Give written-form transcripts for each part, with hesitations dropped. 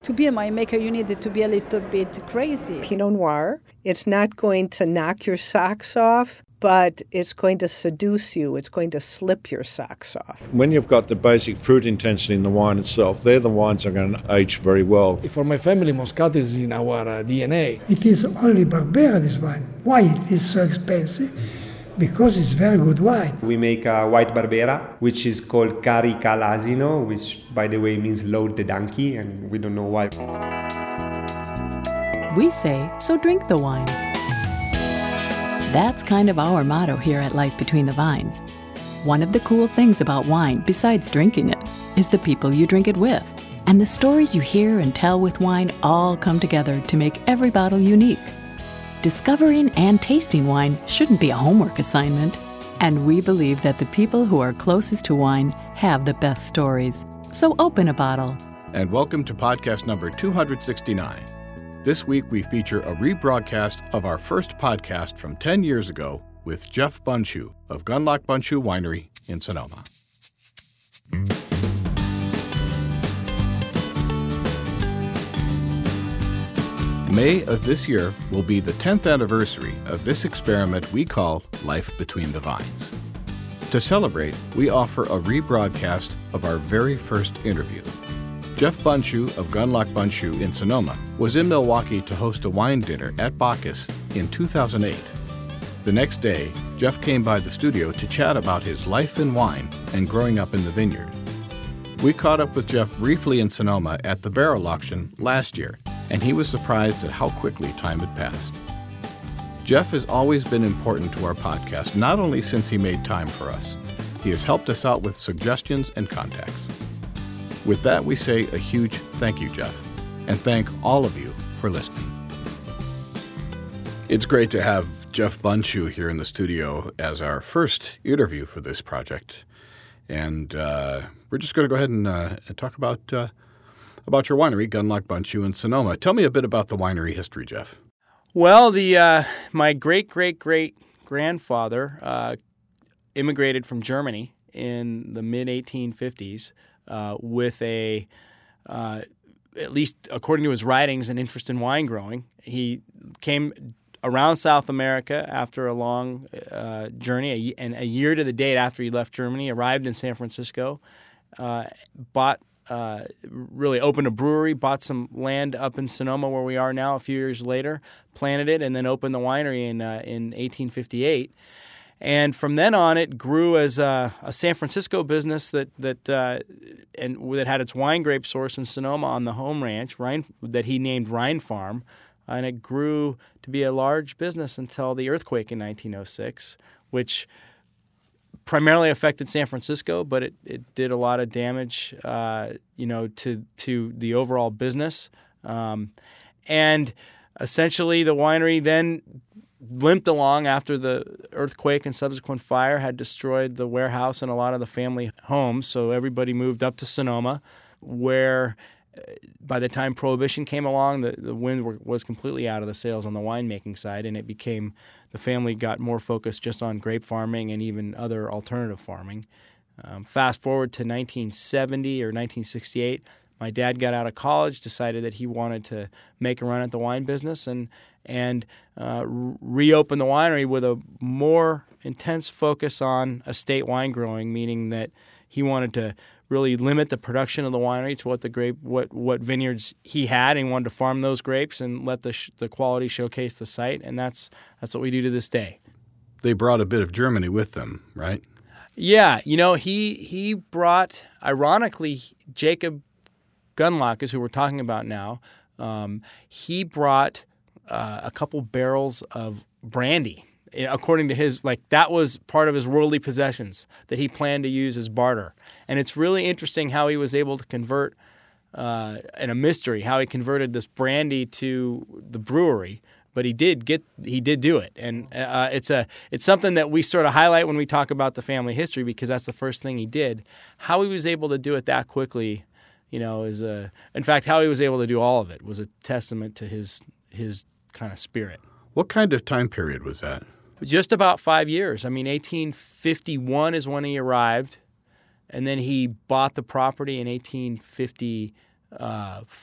To be a winemaker, you need to be a little bit crazy. Pinot Noir, it's not going to knock your socks off, but it's going to seduce you. It's going to slip your socks off. When you've got the basic fruit intensity in the wine itself, they're the wines that are going to age very well. For my family, Moscato is in our DNA. It is only Barbera, this wine. Why it is so expensive? Because it's very good wine. We make a white Barbera, which is called Carica l'Asino, which, by the way, means load the donkey, and we don't know why. We say, so drink the wine. That's kind of our motto here at Life Between the Vines. One of the cool things about wine, besides drinking it, is the people you drink it with. And the stories you hear and tell with wine all come together to make every bottle unique. Discovering and tasting wine shouldn't be a homework assignment. And we believe that the people who are closest to wine have the best stories. So open a bottle. And welcome to podcast number 269. This week we feature a rebroadcast of our first podcast from 10 years ago with Jeff Bundschuh of Gunlock Bundschuh Winery in Sonoma. May of this year will be the 10th anniversary of this experiment we call Life Between the Vines. To celebrate, we offer a rebroadcast of our very first interview. Jeff Bundschuh of Gunlock Bundschuh in Sonoma was in Milwaukee to host a wine dinner at Bacchus in 2008. The next day, Jeff came by the studio to chat about his life in wine and growing up in the vineyard. We caught up with Jeff briefly in Sonoma at the barrel auction last year, and he was surprised at how quickly time had passed. Jeff has always been important to our podcast, not only since he made time for us. He has helped us out with suggestions and contacts. With that, we say a huge thank you, Jeff, and thank all of you for listening. It's great to have Jeff Bundschuh here in the studio as our first interview for this project. And we're just going to go ahead and talk about your winery, Gunlock Bundschuh in Sonoma. Tell me a bit about the winery history, Jeff. Well, my great-great-great-grandfather immigrated from Germany in the mid-1850s with at least according to his writings, an interest in wine growing. He came around South America after a long journey, and a year to the date after he left Germany, arrived in San Francisco, really opened a brewery, bought some land up in Sonoma where we are now a few years later, planted it, and then opened the winery in 1858. And from then on, it grew as a San Francisco business that had its wine grape source in Sonoma on the home ranch, that he named Rhine Farm. And it grew to be a large business until the earthquake in 1906, which primarily affected San Francisco, but it did a lot of damage, to the overall business. And essentially, the winery then limped along after the earthquake and subsequent fire had destroyed the warehouse and a lot of the family homes. So everybody moved up to Sonoma, where by the time Prohibition came along, the wind was completely out of the sails on the winemaking side, and the family got more focused just on grape farming and even other alternative farming. Fast forward to 1970 or 1968, my dad got out of college, decided that he wanted to make a run at the wine business, and reopen the winery with a more intense focus on estate wine growing, meaning that he wanted to really limit the production of the winery to what vineyards he had, and he wanted to farm those grapes and let the quality showcase the site, and that's what we do to this day. They brought a bit of Germany with them, right? Yeah, he brought, ironically, Jacob Gunlock is who we're talking about now. He brought a couple barrels of brandy, according to his, that was part of his worldly possessions that he planned to use as barter. And it's really interesting how he was able to convert, and a mystery, how he converted this brandy to the brewery. But he did do it. And it's something that we sort of highlight when we talk about the family history, because that's the first thing he did. How he was able to do it that quickly, in fact, how he was able to do all of it was a testament to his kind of spirit. What kind of time period was that? Just about 5 years. 1851 is when he arrived, and then he bought the property in 1854.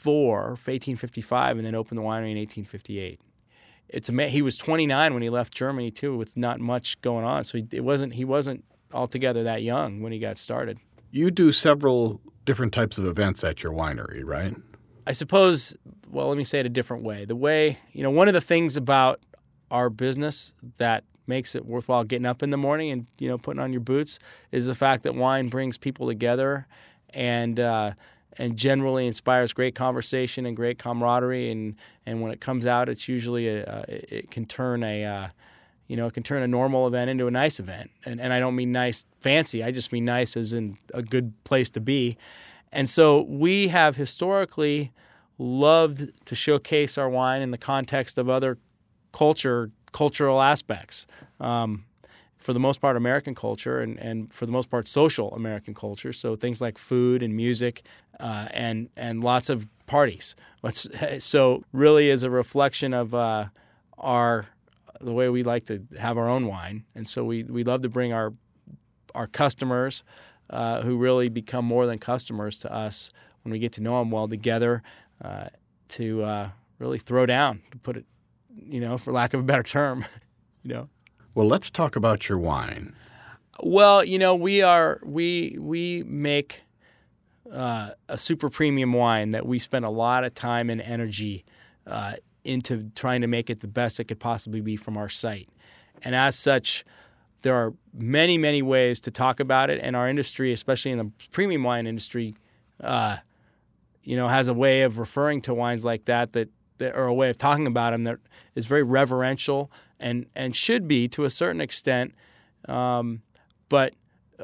1855, and then opened the winery in 1858. He was 29 when he left Germany too, with not much going on. So he wasn't altogether that young when he got started. You do several different types of events at your winery, right? I suppose. Well, let me say it a different way. The way, one of the things about our business that makes it worthwhile getting up in the morning and putting on your boots is the fact that wine brings people together and generally inspires great conversation and great camaraderie, and when it comes out, it's usually it can turn a normal event into a nice event, and I don't mean nice fancy, I just mean nice as in a good place to be. And so we have historically loved to showcase our wine in the context of other cultural aspects. For the most part, American culture, and for the most part, social American culture. So things like food and music, and lots of parties. So really, is a reflection of the way we like to have our own wine, and so we love to bring our customers, who really become more than customers to us when we get to know them well, together, to really throw down, to put it, for lack of a better term, Well, let's talk about your wine. Well, we make a super premium wine that we spend a lot of time and energy into trying to make it the best it could possibly be from our site. And as such, there are many, many ways to talk about it, and our industry, especially in the premium wine industry, has a way of referring to wines like that or a way of talking about them that is very reverential and should be to a certain extent. But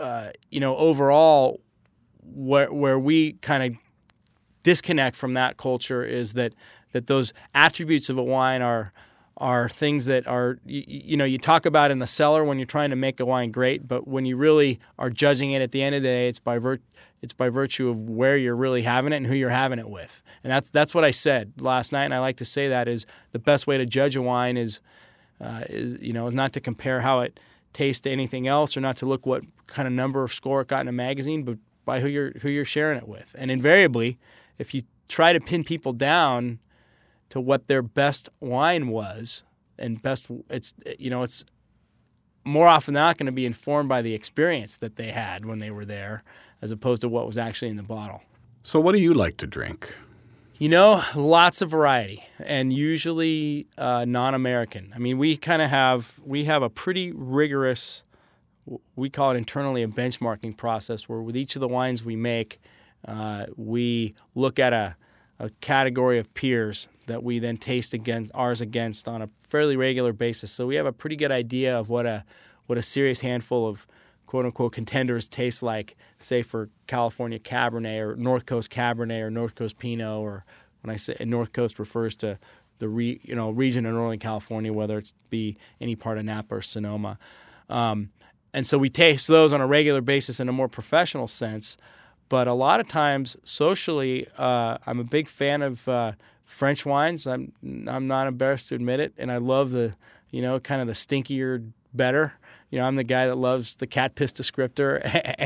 overall, where we kind of disconnect from that culture is that those attributes of a wine are things that are, you talk about in the cellar when you're trying to make a wine great, but when you really are judging it at the end of the day, it's by virtue of where you're really having it and who you're having it with. And that's what I said last night, and I like to say that is the best way to judge a wine is not to compare how it tastes to anything else, or not to look what kind of number or score it got in a magazine, but by who you're sharing it with. And invariably, if you try to pin people down to what their best wine was, and it's more often than not going to be informed by the experience that they had when they were there, as opposed to what was actually in the bottle. So what do you like to drink? Lots of variety, and usually non-American. I mean, we have a pretty rigorous, we call it internally a benchmarking process, where with each of the wines we make, we look at a category of peers that we then taste ours against on a fairly regular basis. So we have a pretty good idea of what a serious handful of quote-unquote contenders taste like, say, for California Cabernet or North Coast Cabernet or North Coast Pinot, or when I say North Coast refers to the region of Northern California, whether it be any part of Napa or Sonoma. And so we taste those on a regular basis in a more professional sense. But a lot of times, socially, I'm a big fan of French wines. I'm not embarrassed to admit it, and I love the kind of the stinkier better. I'm the guy that loves the cat piss descriptor,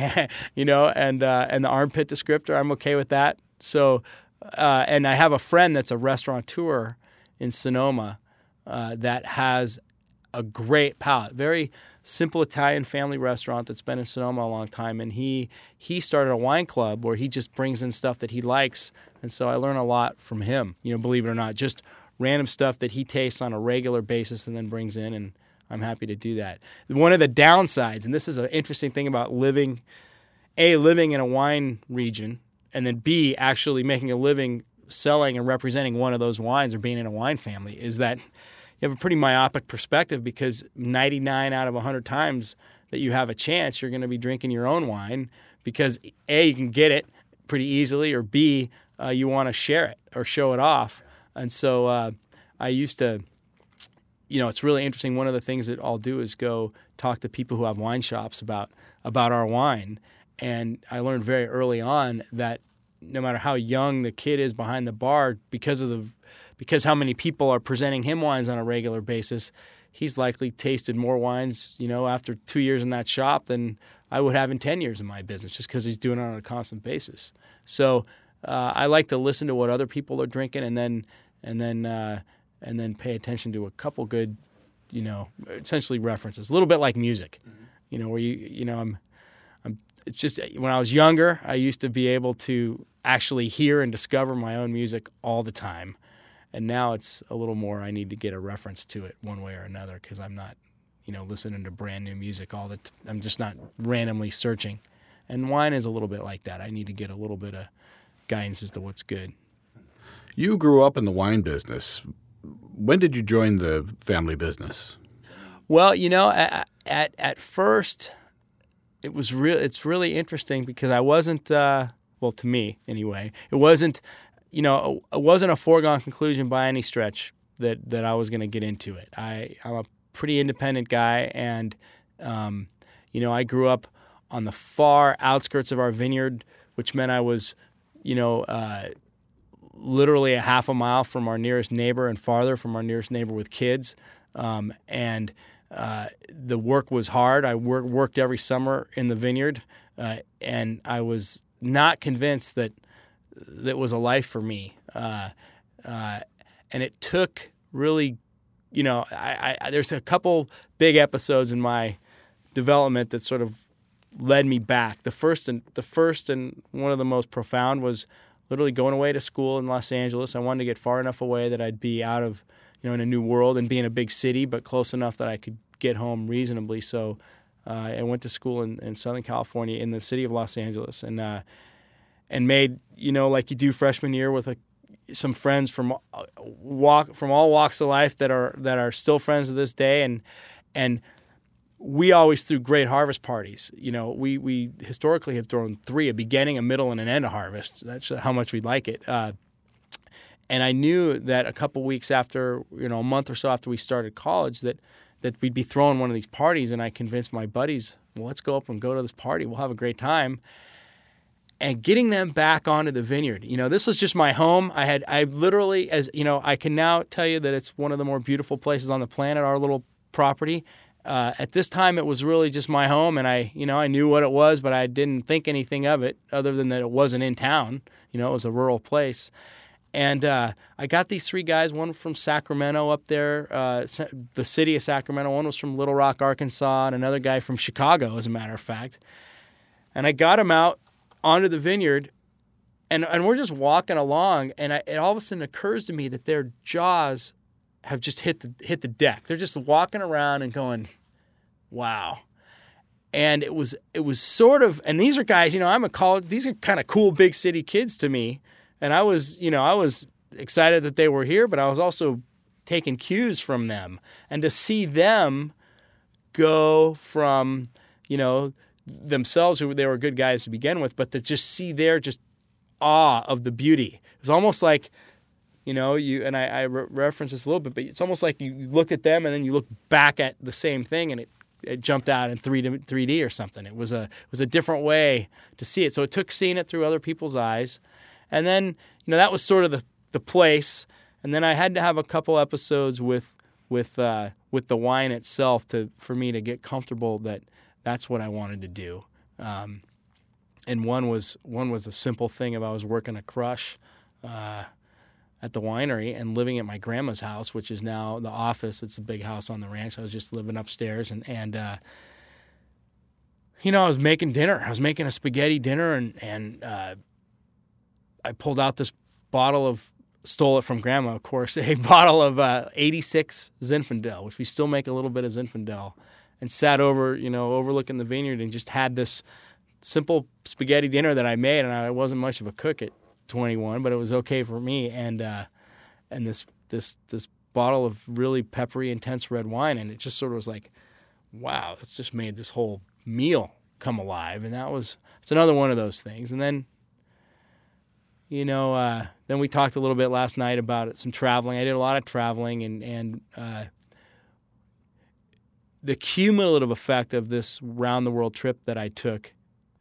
and the armpit descriptor. I'm okay with that. So, and I have a friend that's a restaurateur in Sonoma that has a great palate, very simple Italian family restaurant that's been in Sonoma a long time, and he started a wine club where he just brings in stuff that he likes, and so I learn a lot from him. Believe it or not, just random stuff that he tastes on a regular basis and then brings in, and I'm happy to do that. One of the downsides, and this is an interesting thing about living in a wine region, and then B, actually making a living selling and representing one of those wines or being in a wine family, is that you have a pretty myopic perspective, because 99 out of 100 times that you have a chance, you're going to be drinking your own wine, because A, you can get it pretty easily, or B, you want to share it or show it off. And so I used to, it's really interesting. One of the things that I'll do is go talk to people who have wine shops about our wine. And I learned very early on that no matter how young the kid is behind the bar, because how many people are presenting him wines on a regular basis, he's likely tasted more wines, after 2 years in that shop than I would have in 10 years in my business, just because he's doing it on a constant basis. So I like to listen to what other people are drinking, and then pay attention to a couple good, essentially references. A little bit like music, where it's just when I was younger, I used to be able to actually hear and discover my own music all the time, and now it's a little more. I need to get a reference to it one way or another because I'm not, listening to brand new music I'm just not randomly searching, and wine is a little bit like that. I need to get a little bit of guidance as to what's good. You grew up in the wine business. When did you join the family business? Well, at first, it's really interesting because I wasn't, to me anyway, it wasn't a foregone conclusion by any stretch that I was going to get into it. I'm a pretty independent guy, and I grew up on the far outskirts of our vineyard, which meant I was, literally a half a mile from our nearest neighbor and farther from our nearest neighbor with kids. The work was hard. I worked every summer in the vineyard, and I was not convinced that was a life for me. And it took really, there's a couple big episodes in my development that sort of led me back. The first and one of the most profound was literally going away to school in Los Angeles. I wanted to get far enough away that I'd be out of, in a new world and be in a big city, but close enough that I could get home reasonably. So I went to school in Southern California in the city of Los Angeles, and made, like you do freshman year with some friends from all walks of life that are still friends to this day, and we always threw great harvest parties. We historically have thrown 3, a beginning, a middle, and an end of harvest. That's how much we like it. And I knew that a couple weeks after, a month or so after we started college, that we'd be throwing one of these parties, and I convinced my buddies, well, let's go up and go to this party. We'll have a great time. And getting them back onto the vineyard. This was just my home. I literally, I can now tell you that it's one of the more beautiful places on the planet, our little property. At this time, it was really just my home, and I knew what it was, but I didn't think anything of it other than that it wasn't in town. It was a rural place. And I got these 3 guys, one from Sacramento up there, the city of Sacramento. One was from Little Rock, Arkansas, and another guy from Chicago, as a matter of fact. And I got them out onto the vineyard, and we're just walking along, and it all of a sudden occurs to me that their jaws have just hit the deck. They're just walking around and going, wow. And it was sort of, and these are guys, I'm a college, these are kind of cool big city kids to me. And I was excited that they were here, but I was also taking cues from them. And to see them go from, themselves, who they were good guys to begin with, but to just see their just awe of the beauty. It was almost like, I reference this a little bit, but it's almost like you looked at them and then you look back at the same thing and it jumped out in 3D or something. It was a different way to see it. So it took seeing it through other people's eyes. And then, that was sort of the place. And then I had to have a couple episodes with the wine itself for me to get comfortable that that's what I wanted to do. And one was a simple thing of I was working a crush at the winery and living at my grandma's house, which is now the office. It's a big house on the ranch. I was just living upstairs, and I was making dinner. I was making a spaghetti dinner, and I pulled out this stole it from Grandma, of course, a bottle of 86 Zinfandel, which we still make a little bit of Zinfandel, and sat overlooking the vineyard and just had this simple spaghetti dinner that I made, and I wasn't much of a cook at 21, but it was okay for me, and this bottle of really peppery, intense red wine, and it just sort of was like, wow, it's just made this whole meal come alive, and it's another one of those things. And then, then we talked a little bit last night about some traveling. I did a lot of traveling, and the cumulative effect of this round-the-world trip that I took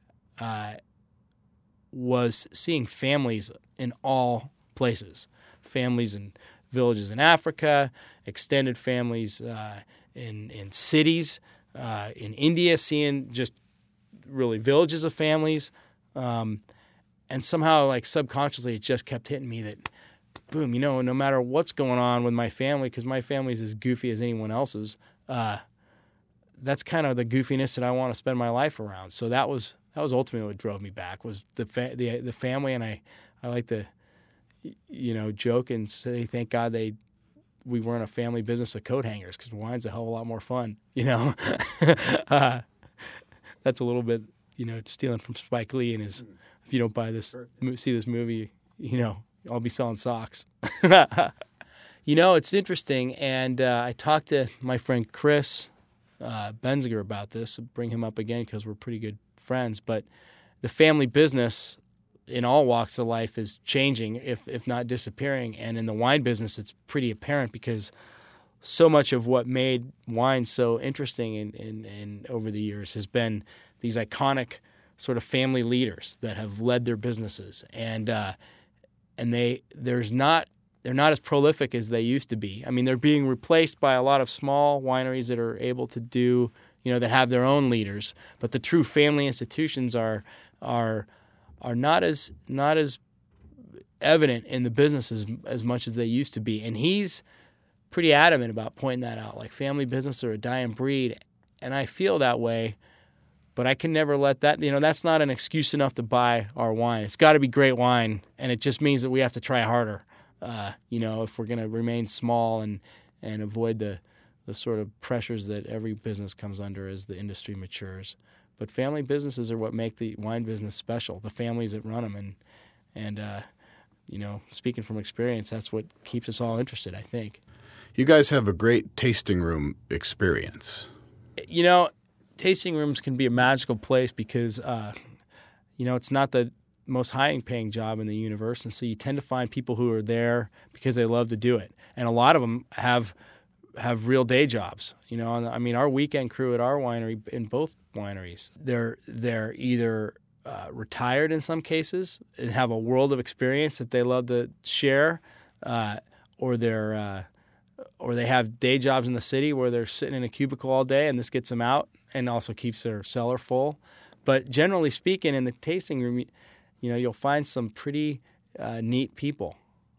was seeing families in all places, families in villages in Africa, extended families in cities, in India, seeing just really villages of families. somehow, like, subconsciously, it just kept hitting me that, boom, no matter what's going on with my family, because my family's as goofy as anyone else's, that's kind of the goofiness that I want to spend my life around. So that was ultimately what drove me back, was the family. And I like to, joke and say, thank God we weren't a family business of coat hangers, because wine's a hell of a lot more fun, That's a little bit, it's stealing from Spike Lee and his, if you don't see this movie, I'll be selling socks. It's interesting, and I talked to my friend Chris Benziger about this, bring him up again because we're pretty good friends, but the family business in all walks of life is changing, if not disappearing, and in the wine business it's pretty apparent, because so much of what made wine so interesting in over the years has been these iconic sort of family leaders that have led their businesses, and they're not as prolific as they used to be. I mean, they're being replaced by a lot of small wineries that are able to do, that have their own leaders. But the true family institutions are not as evident in the business as much as they used to be. And he's pretty adamant about pointing that out. Like, family business are a dying breed, and I feel that way. But I can never let that, that's not an excuse enough to buy our wine. It's got to be great wine, and it just means that we have to try harder. If we're going to remain small and avoid the sort of pressures that every business comes under as the industry matures. But family businesses are what make the wine business special, the families that run them. And speaking from experience, that's what keeps us all interested, I think. You guys have a great tasting room experience. Tasting rooms can be a magical place because, it's not the most high-paying job in the universe, and so you tend to find people who are there because they love to do it, and a lot of them have real day jobs. Our weekend crew at our winery, in both wineries, they're either retired in some cases and have a world of experience that they love to share, or they have day jobs in the city where they're sitting in a cubicle all day, and this gets them out and also keeps their cellar full. But generally speaking, in the tasting room, you'll find some pretty neat people.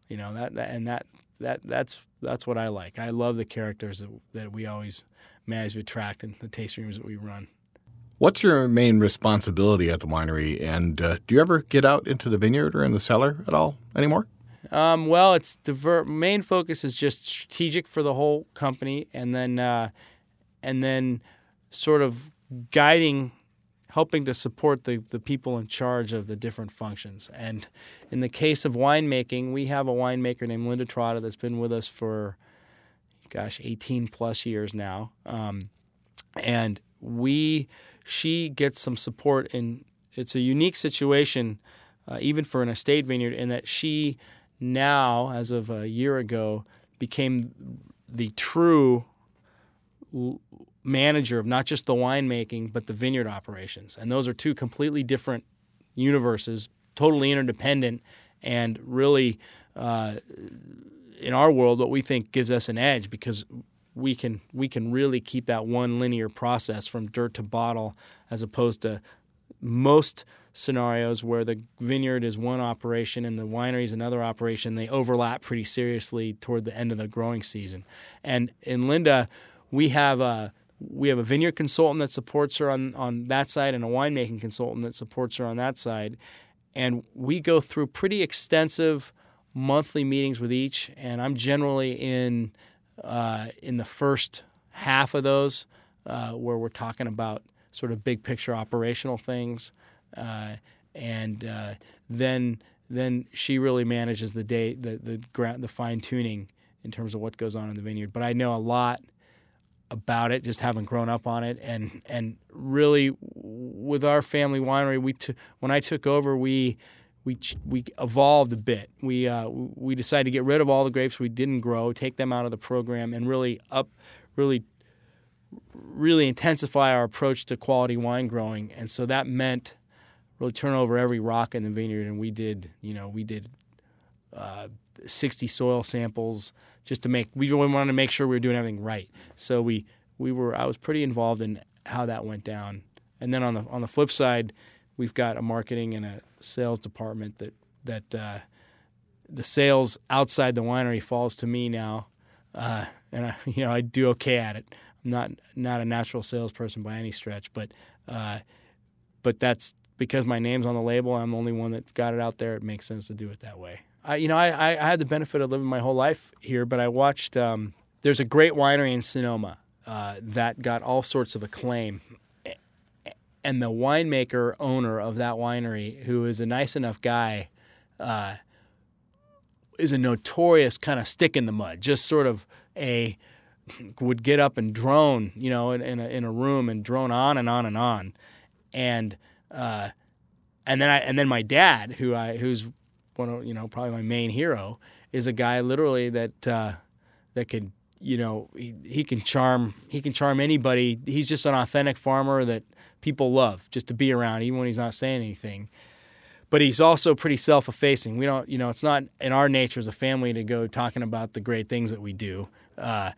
That's what I like. I love the characters that we always manage to attract in the tasting rooms that we run. What's your main responsibility at the winery, and do you ever get out into the vineyard or in the cellar at all anymore? Well, it's main focus is just strategic for the whole company, and then sort of guiding, helping to support the people in charge of the different functions. And in the case of winemaking, we have a winemaker named Linda Trotta that's been with us for, 18 plus years now. And she gets some support it's a unique situation, even for an estate vineyard, in that she now, as of a year ago, became the true manager of not just the winemaking, but the vineyard operations. And those are two completely different universes, totally interdependent, and really, in our world, what we think gives us an edge, because we can really keep that one linear process from dirt to bottle, as opposed to most scenarios where the vineyard is one operation and the winery is another operation. They overlap pretty seriously toward the end of the growing season. And in Linda, we have a vineyard consultant that supports her on that side, and a winemaking consultant that supports her on that side. And we go through pretty extensive monthly meetings with each, and I'm generally in the first half of those, where we're talking about sort of big picture operational things, and then she really manages the day, the fine tuning in terms of what goes on in the vineyard. But I know a lot about it, just having grown up on it, and really with our family winery, when I took over, we evolved a bit. We decided to get rid of all the grapes we didn't grow, take them out of the program, and really intensify our approach to quality wine growing. And so that meant really turn over every rock in the vineyard, and we did 60 soil samples just to we wanted to make sure we were doing everything right. So I was pretty involved in how that went down. And then on the flip side, we've got a marketing and a sales department that the sales outside the winery falls to me now, and I do okay at it. I'm not a natural salesperson by any stretch, but that's because my name's on the label. I'm the only one that's got it out there. It makes sense to do it that way. I had the benefit of living my whole life here, but I watched. There's a great winery in Sonoma that got all sorts of acclaim, and the winemaker owner of that winery, who is a nice enough guy, is a notorious kind of stick in the mud. Just sort of would get up and drone, in a room and drone on and on and on, and then my dad, who's one of probably my main hero, is a guy literally that could he can charm anybody. He's just an authentic farmer that people love just to be around, even when he's not saying anything. But he's also pretty self-effacing. We don't, it's not in our nature as a family to go talking about the great things that we do. But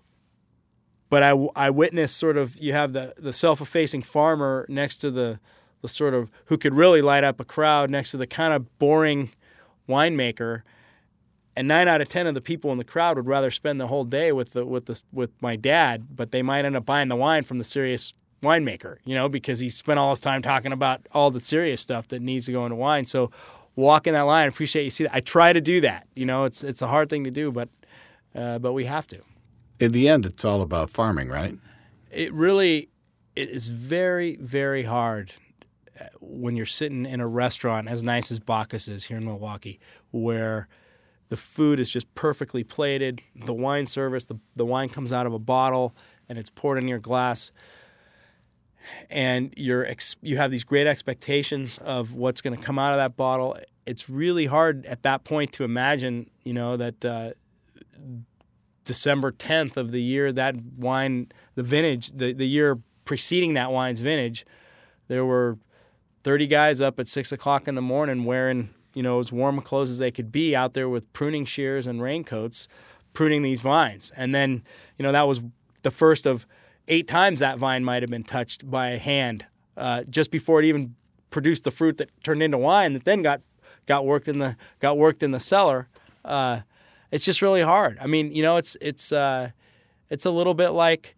I witnessed sort of, you have the self-effacing farmer next to the sort of, who could really light up a crowd, next to the kind of boring winemaker. And 9 out of 10 of the people in the crowd would rather spend the whole day with my dad, but they might end up buying the wine from the serious winemaker, because he spent all his time talking about all the serious stuff that needs to go into wine. So walking that line, I appreciate you see that. I try to do that. It's a hard thing to do, but we have to. In the end, it's all about farming, right? It is very, very hard when you're sitting in a restaurant as nice as Bacchus is here in Milwaukee, where the food is just perfectly plated, the wine service, the wine comes out of a bottle and it's poured in your glass. And you have these great expectations of what's going to come out of that bottle. It's really hard at that point to imagine, that December 10th of the year that wine, the vintage, the year preceding that wine's vintage, there were 30 guys up at 6 o'clock in the morning wearing, as warm clothes as they could be out there with pruning shears and raincoats, pruning these vines. And then, that was the first of 8 times that vine might have been touched by a hand just before it even produced the fruit that turned into wine that then got worked in the cellar. It's just really hard. I mean, it's a little bit like,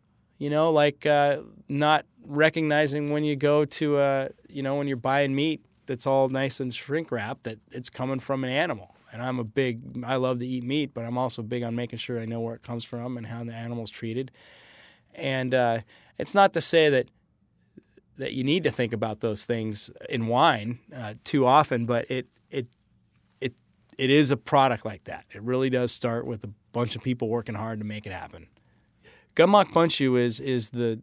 not recognizing when you go to when you're buying meat that's all nice and shrink wrapped that it's coming from an animal. And I love to eat meat, but I'm also big on making sure I know where it comes from and how the animal's treated. And it's not to say that you need to think about those things in wine too often, but it is a product like that. It really does start with a bunch of people working hard to make it happen. Gunmock Bunchu is the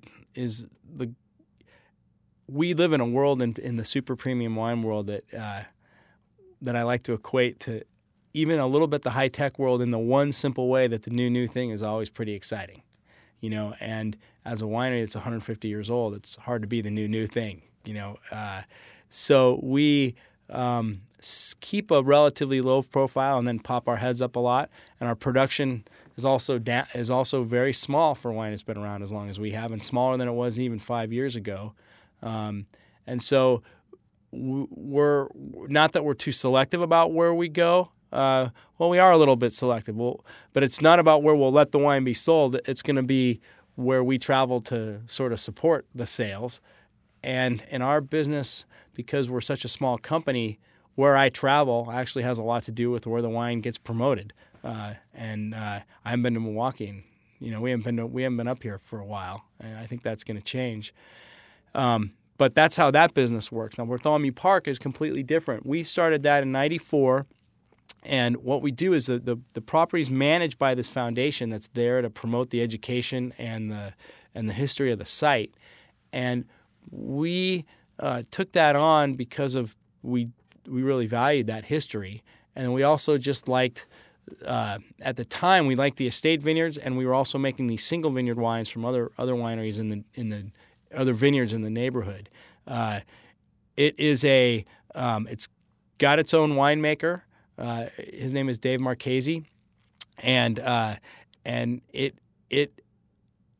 we live in a world in the super premium wine world that I like to equate to even a little bit the high tech world in the one simple way that the new thing is always pretty exciting. And as a winery that's 150 years old, it's hard to be the new thing, So we keep a relatively low profile and then pop our heads up a lot. And our production is also very small for wine that's been around as long as we have, and smaller than it was even 5 years ago. And so we're not that we're too selective about where we go. Well, we are a little bit selective, but it's not about where we'll let the wine be sold. It's going to be where we travel to sort of support the sales. And in our business, because we're such a small company, where I travel actually has a lot to do with where the wine gets promoted. I haven't been to Milwaukee, and we haven't been up here for a while, and I think that's going to change. But that's how that business works. Now, Bartholomew Park is completely different. We started that in '94. And what we do is the property is managed by this foundation that's there to promote the education and the history of the site. And we took that on because of we really valued that history. And we also just liked at the time we liked the estate vineyards, and we were also making these single vineyard wines from other wineries in the other vineyards in the neighborhood. It's got its own winemaker. His name is Dave Marchese, and it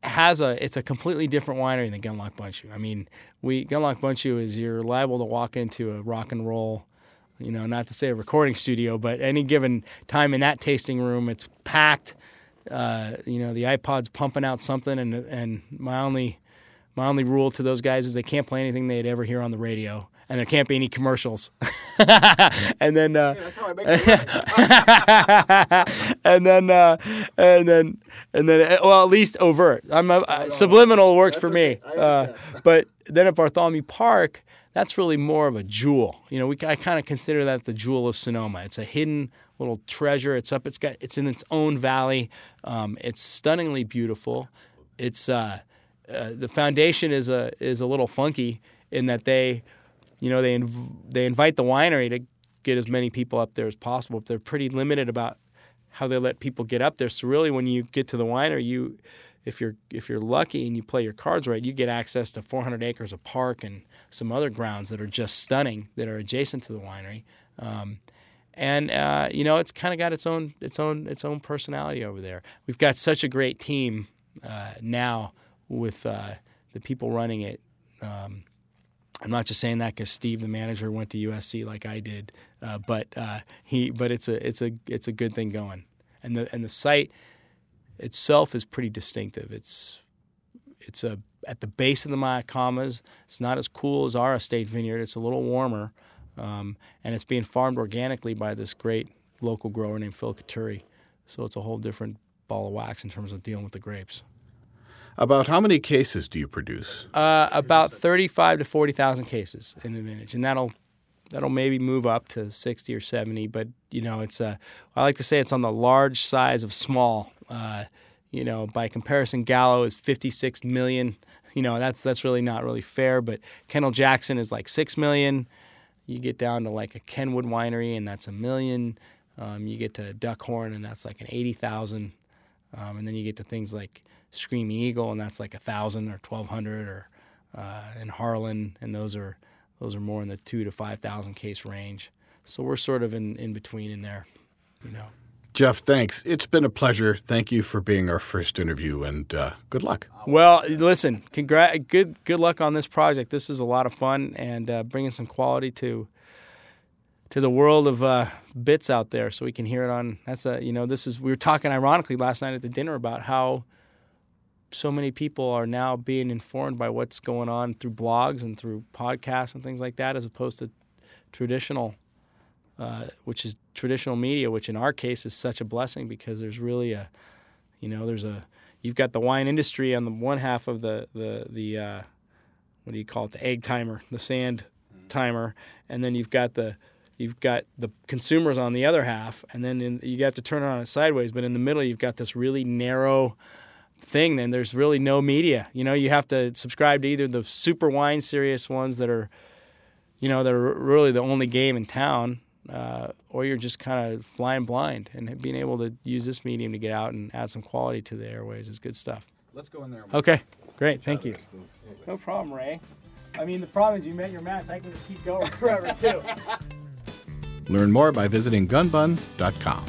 it's a completely different winery than Glenloch Bundschuh. I mean, Glenloch Bundschuh is you're liable to walk into a rock and roll, not to say a recording studio, but any given time in that tasting room, it's packed. The iPod's pumping out something, and my only rule to those guys is they can't play anything they'd ever hear on the radio, and there can't be any commercials. And then, that's how I make and then, well, at least overt. Subliminal works for me. But then at Bartholomew Park, that's really more of a jewel. I kind of consider that the jewel of Sonoma. It's a hidden little treasure. It's in its own valley. It's stunningly beautiful. It's the foundation is a little funky in that they invite the winery to get as many people up there as possible. They're pretty limited about how they let people get up there. So really, when you get to the winery, if you're lucky and you play your cards right, you get access to 400 acres of park and some other grounds that are just stunning that are adjacent to the winery. It's kind of got its own personality over there. We've got such a great team now with the people running it. I'm not just saying that because Steve, the manager, went to USC like I did, but it's a good thing going, and the site itself is pretty distinctive. It's at the base of the Mayacamas. It's not as cool as our estate vineyard. It's a little warmer, and it's being farmed organically by this great local grower named Phil Couturi. So it's a whole different ball of wax in terms of dealing with the grapes. About how many cases do you produce? About 35 to 40,000 cases in a vintage, and that'll maybe move up to 60 or 70. But it's I like to say it's on the large size of small. By comparison, Gallo is 56 million. That's really not really fair. But Kendall Jackson is like 6 million. You get down to like a Kenwood winery, and that's 1 million. You get to Duckhorn, and that's like an 80,000. And then you get to things like Screaming Eagle, and that's like 1,000 or 1,200, or in Harlan, and those are more in the 2,000 to 5,000 case range. So we're sort of in between in there, Jeff, thanks. It's been a pleasure. Thank you for being our first interview, and good luck. Well, listen, good luck on this project. This is a lot of fun, and bringing some quality to the world of bits out there, so we can hear it on. We were talking ironically last night at the dinner about how so many people are now being informed by what's going on through blogs and through podcasts and things like that, as opposed to traditional media, which in our case is such a blessing because there's really you've got the wine industry on the one half of the what do you call it, the egg timer, the sand timer, and then you've got the consumers on the other half, and then you have to turn it on it sideways, but in the middle you've got this really narrow thing. Then there's really no media. You have to subscribe to either the super wine serious ones that are really the only game in town, or you're just kind of flying blind. And being able to use this medium to get out and add some quality to the airways is good stuff. Let's go in there. Okay, great, thank you. No problem, Ray. I mean, the problem is you met your match. I can just keep going forever too. Learn more by visiting gunbun.com.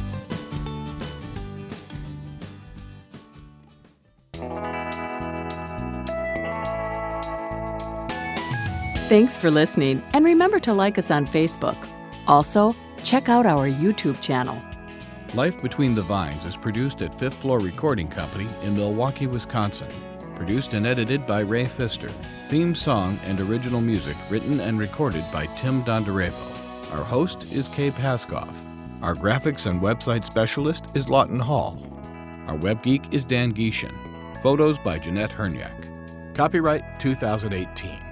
Thanks for listening, and remember to like us on Facebook. Also, check out our YouTube channel. Life Between the Vines is produced at Fifth Floor Recording Company in Milwaukee, Wisconsin. Produced and edited by Ray Pfister. Theme song and original music written and recorded by Tim Dondarevo. Our host is Kay Paskoff. Our graphics and website specialist is Lawton Hall. Our web geek is Dan Gieshin. Photos by Jeanette Herniak. Copyright 2018.